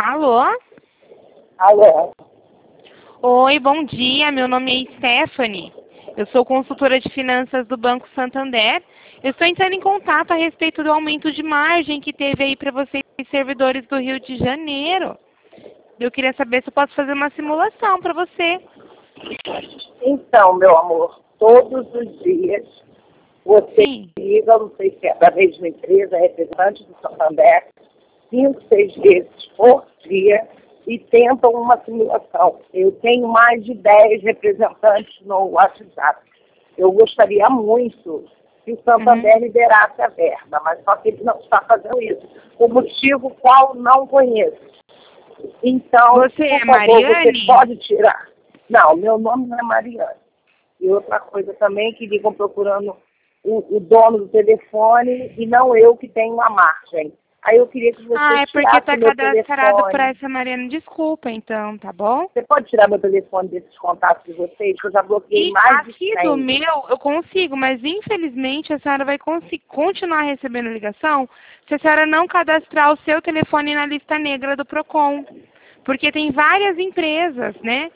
Alô? Alô? Oi, bom dia. Meu nome é Stephanie. Eu sou consultora de finanças do Banco Santander. Eu estou entrando em contato a respeito do aumento de margem que teve aí para vocês, servidores do Rio de Janeiro. Eu queria saber se eu posso fazer uma simulação para você. Então, meu amor, todos os dias você Sim. liga, não sei se é da mesma empresa, representante do Santander, 5, 6 vezes por dia e tentam uma simulação. Eu tenho mais de 10 representantes no WhatsApp. Eu gostaria muito que o Santander liberasse a verba, mas só que ele não está fazendo isso. O motivo qual não conheço. Então, Você é por favor, você Mariane? pode tirar. Não, meu nome não é Mariane. E outra coisa também, que ligam procurando o dono do telefone e não eu que tenho a margem. Aí eu queria que você É porque tirasse está meu cadastrado telefone. para essa Mariane. Desculpa, então, tá bom? Você pode tirar meu telefone desses contatos de vocês, que eu já bloqueei E mais de aqui 100. do meu, eu consigo, mas infelizmente a senhora vai continuar recebendo ligação se a senhora não cadastrar o seu telefone na lista negra do PROCON. Porque tem várias empresas, né?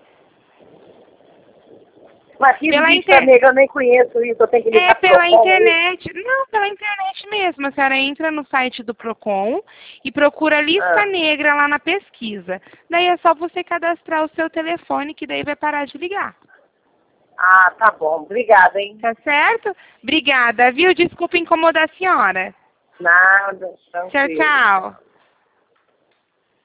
Mas que Pela lista negra, eu nem conheço isso, eu tenho que ligar para o pela PROCON, é isso? internet. Não, pela internet mesmo. A senhora entra no site do PROCON e procura lista negra lá na pesquisa. Daí é só você cadastrar o seu telefone que daí vai parar de ligar. Ah, tá bom. Obrigada, hein? Tá certo? Obrigada, viu? Desculpa incomodar a senhora. Nada, Tchau, tranquilo. tchau.